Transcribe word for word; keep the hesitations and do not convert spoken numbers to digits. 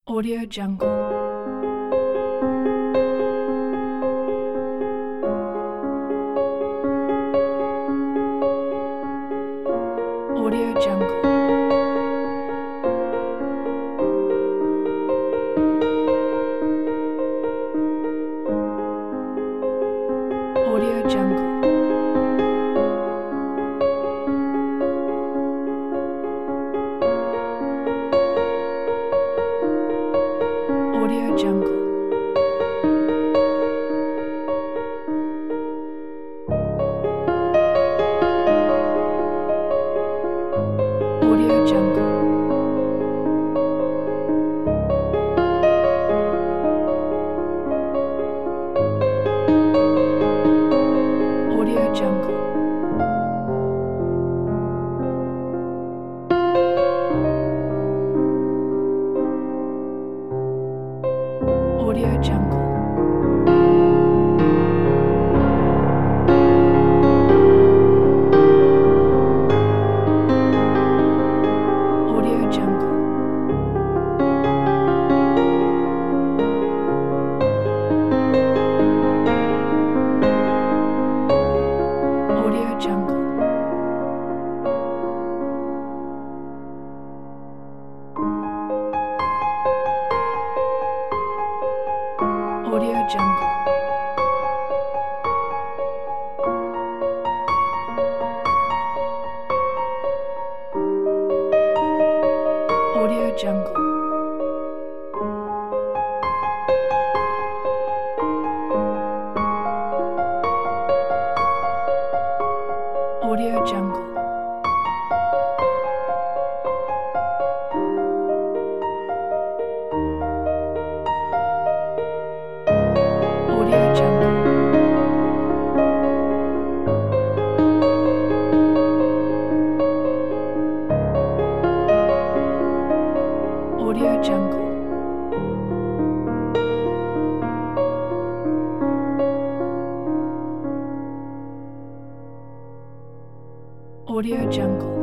Audio Jungle. Audio Jungle. Audio Jungle. Audio Jungle. Audio Jungle. Audio Jungle. Audio Jungle. Audio Jungle. Audio Jungle. Audio Jungle. Audio Jungle. Audio Jungle. Audio Jungle. Audio Jungle. Audio Jungle.